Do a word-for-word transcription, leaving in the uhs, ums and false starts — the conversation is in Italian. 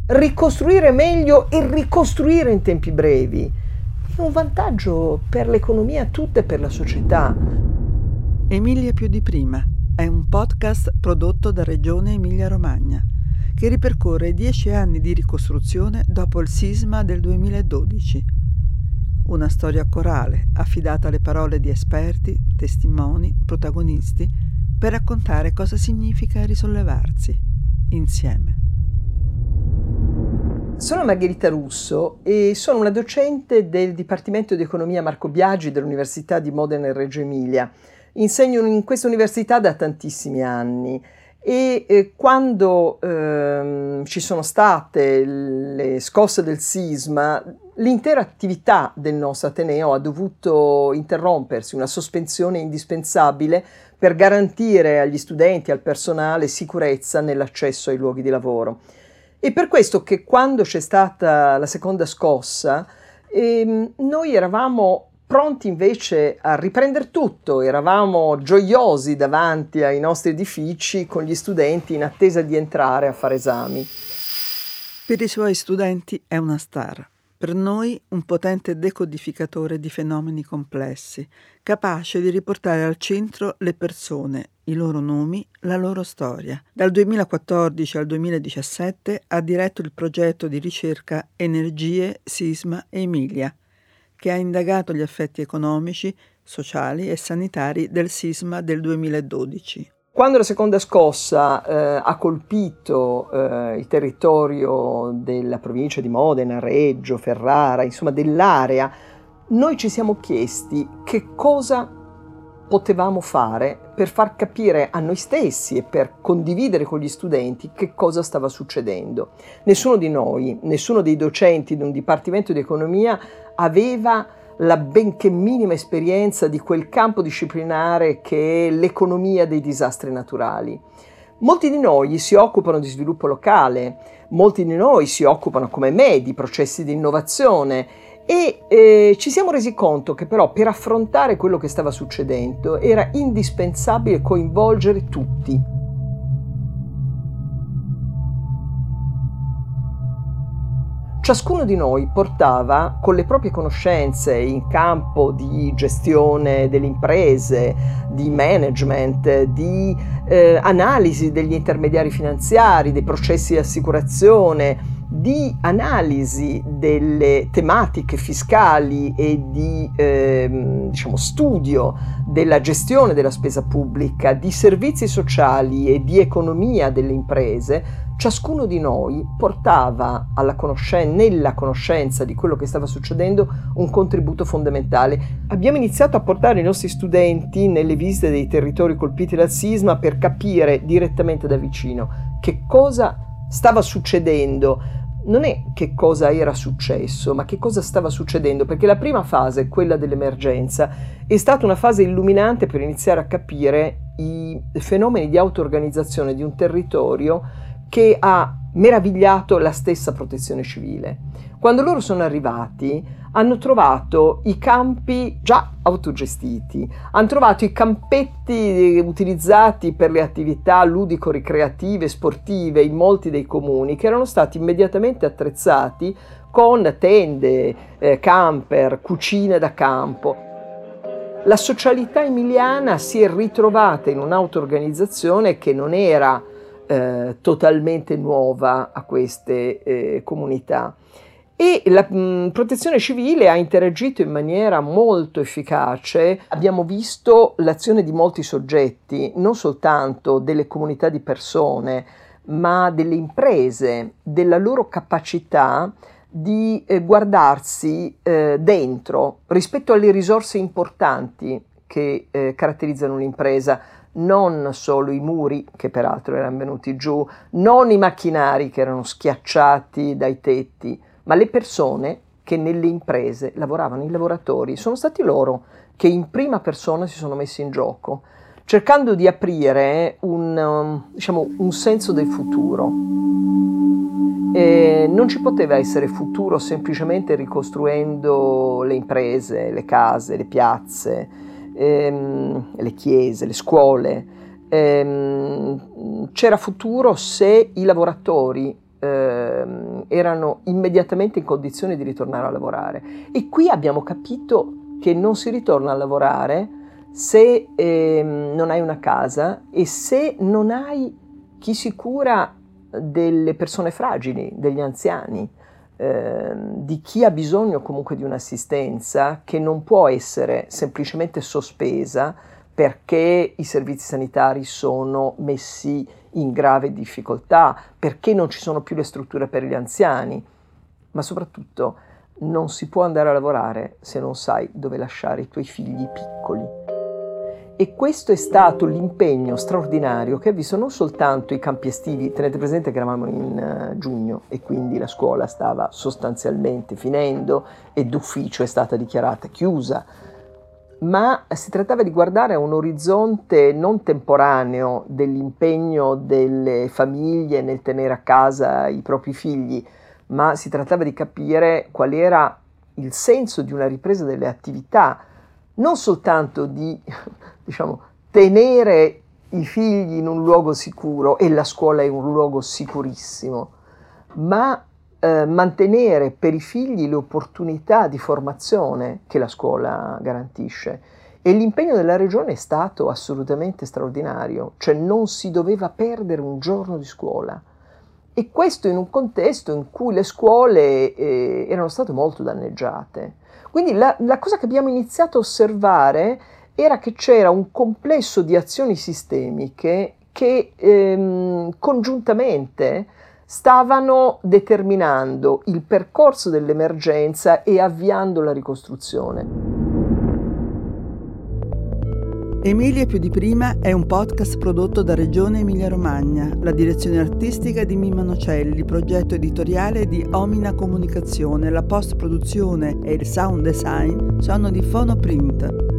ricostruire meglio e ricostruire in tempi brevi è un vantaggio per l'economia tutta e per la società. Emilia più di prima è un podcast prodotto da Regione Emilia-Romagna che ripercorre dieci anni di ricostruzione dopo il sisma del duemiladodici. Una storia corale affidata alle parole di esperti, testimoni, protagonisti per raccontare cosa significa risollevarsi insieme. Sono Margherita Russo e sono una docente del Dipartimento di Economia Marco Biagi dell'Università di Modena e Reggio Emilia. Insegno in questa università da tantissimi anni e eh, quando eh, ci sono state le scosse del sisma, l'intera attività del nostro Ateneo ha dovuto interrompersi, una sospensione indispensabile per garantire agli studenti e al personale sicurezza nell'accesso ai luoghi di lavoro. E per questo che quando c'è stata la seconda scossa, ehm, noi eravamo pronti invece a riprendere tutto, eravamo gioiosi davanti ai nostri edifici con gli studenti in attesa di entrare a fare esami. Per i suoi studenti è una star, per noi un potente decodificatore di fenomeni complessi, capace di riportare al centro le persone, i loro nomi, la loro storia. Dal duemilaquattordici al duemiladiciassette ha diretto il progetto di ricerca Energie, Sisma e Emilia, che ha indagato gli effetti economici, sociali e sanitari del sisma del duemiladodici. Quando la seconda scossa eh, ha colpito eh, il territorio della provincia di Modena, Reggio, Ferrara, insomma dell'area, noi ci siamo chiesti che cosa potevamo fare per far capire a noi stessi e per condividere con gli studenti che cosa stava succedendo. Nessuno di noi, nessuno dei docenti di un dipartimento di economia aveva la benché minima esperienza di quel campo disciplinare che è l'economia dei disastri naturali. Molti di noi si occupano di sviluppo locale, molti di noi si occupano come me di processi di innovazione e eh, ci siamo resi conto che però per affrontare quello che stava succedendo era indispensabile coinvolgere tutti. Ciascuno di noi portava con le proprie conoscenze in campo di gestione delle imprese, di management, di eh, analisi degli intermediari finanziari, dei processi di assicurazione, di analisi delle tematiche fiscali e di eh, diciamo, studio della gestione della spesa pubblica, di servizi sociali e di economia delle imprese. Ciascuno di noi portava alla conoscenza, nella conoscenza di quello che stava succedendo un contributo fondamentale. Abbiamo iniziato a portare i nostri studenti nelle visite dei territori colpiti dal sisma per capire direttamente da vicino che cosa stava succedendo. Non è che cosa era successo, ma che cosa stava succedendo, perché la prima fase, quella dell'emergenza, è stata una fase illuminante per iniziare a capire i fenomeni di auto-organizzazione di un territorio che ha meravigliato la stessa protezione civile. Quando loro sono arrivati, hanno trovato i campi già autogestiti, hanno trovato i campetti utilizzati per le attività ludico-ricreative, sportive in molti dei comuni, che erano stati immediatamente attrezzati con tende, eh, camper, cucine da campo. La socialità emiliana si è ritrovata in un'auto-organizzazione che non era Eh, totalmente nuova a queste eh, comunità e la mh, protezione civile ha interagito in maniera molto efficace. Abbiamo visto l'azione di molti soggetti, non soltanto delle comunità di persone, ma delle imprese, della loro capacità di eh, guardarsi eh, dentro rispetto alle risorse importanti che eh, caratterizzano un'impresa. Non solo i muri, che peraltro erano venuti giù, non i macchinari che erano schiacciati dai tetti, ma le persone che nelle imprese lavoravano, i lavoratori. Sono stati loro che in prima persona si sono messi in gioco, cercando di aprire un, diciamo, un senso del futuro. E non ci poteva essere futuro semplicemente ricostruendo le imprese, le case, le piazze, ehm, le chiese, le scuole. Ehm, c'era futuro se i lavoratori ehm, erano immediatamente in condizione di ritornare a lavorare. E qui abbiamo capito che non si ritorna a lavorare se ehm, non hai una casa e se non hai chi si cura delle persone fragili, degli anziani, eh, di chi ha bisogno comunque di un'assistenza che non può essere semplicemente sospesa perché i servizi sanitari sono messi in grave difficoltà, perché non ci sono più le strutture per gli anziani, ma soprattutto non si può andare a lavorare se non sai dove lasciare i tuoi figli piccoli. E questo è stato l'impegno straordinario che ha visto non soltanto i campi estivi. Tenete presente che eravamo in uh, giugno e quindi la scuola stava sostanzialmente finendo e d'ufficio è stata dichiarata chiusa, ma si trattava di guardare a un orizzonte non temporaneo dell'impegno delle famiglie nel tenere a casa i propri figli, ma si trattava di capire qual era il senso di una ripresa delle attività, non soltanto di, diciamo, tenere i figli in un luogo sicuro, e la scuola è un luogo sicurissimo, ma eh, mantenere per i figli le opportunità di formazione che la scuola garantisce. E l'impegno della regione è stato assolutamente straordinario, cioè non si doveva perdere un giorno di scuola. E questo in un contesto in cui le scuole eh, erano state molto danneggiate. Quindi la, la cosa che abbiamo iniziato a osservare era che c'era un complesso di azioni sistemiche che ehm, congiuntamente stavano determinando il percorso dell'emergenza e avviando la ricostruzione. Emilia più di prima è un podcast prodotto da Regione Emilia-Romagna, la direzione artistica di Mimma Nocelli, progetto editoriale di Omina Comunicazione, la post-produzione e il sound design sono di Fonoprint.